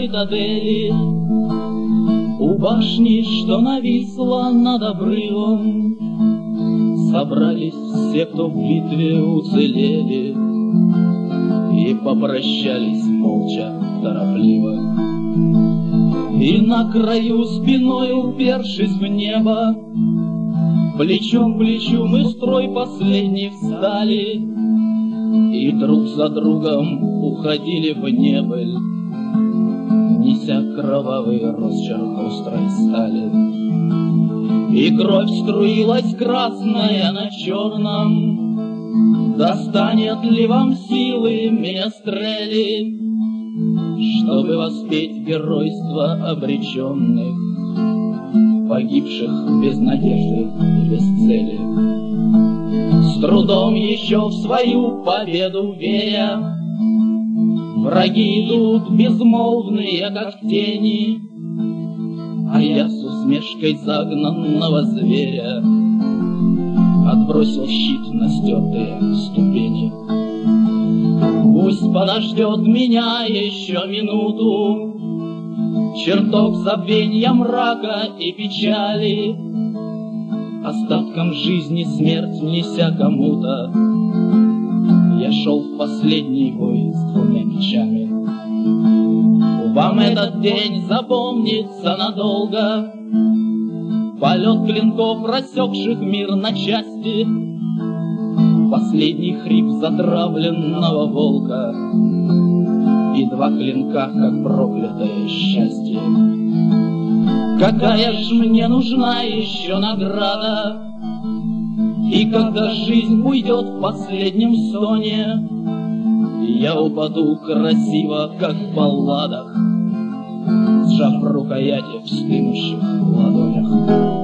цитадели, у башни, что нависла над обрывом, собрались все, кто в битве уцелели, и попрощались молча, торопливо. И на краю спиной, упершись в небо, плечом к плечу мы в строй последний встали, и друг за другом уходили в небыль, неся кровавый росчерк острой стали. И кровь струилась красная на черном, достанет ли вам силы, менестрели, чтобы воспеть геройство обреченных, погибших без надежды и без цели? С трудом еще в свою победу веря, враги идут безмолвные, как тени, а я с усмешкой загнанного зверя отбросил щит на стертые ступени. Пусть подождет меня еще минуту чертог забвенья, мрака и печали, остатком жизни смерть неся кому-то. Я шел в последний бой с двумя мечами. Вам этот день запомнится надолго, полет клинков, рассекших мир на части, последний хрип затравленного волка и два клинка, как проклятое счастье. Какая ж мне нужна еще награда, и когда жизнь уйдет в последнем стоне, я упаду красиво, как в балладах, сжав рукояти в стынущих ладонях.